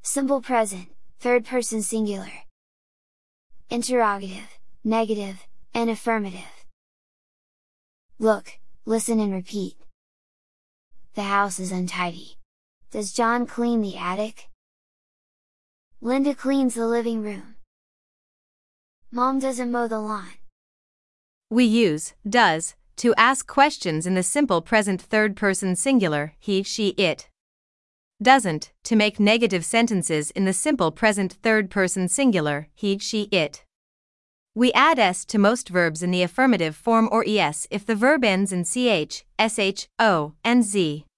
Simple present, third person singular. Interrogative, negative, and affirmative. Look, listen and repeat. The house is untidy. Does John clean the attic? Linda cleans the living room. Mom doesn't mow the lawn. We use does to ask questions in the simple present third person singular, he, she, it. Doesn't to make negative sentences in the simple present third person singular, he, she, it. We add s to most verbs in the affirmative form or es if the verb ends in ch, sh, o, and z.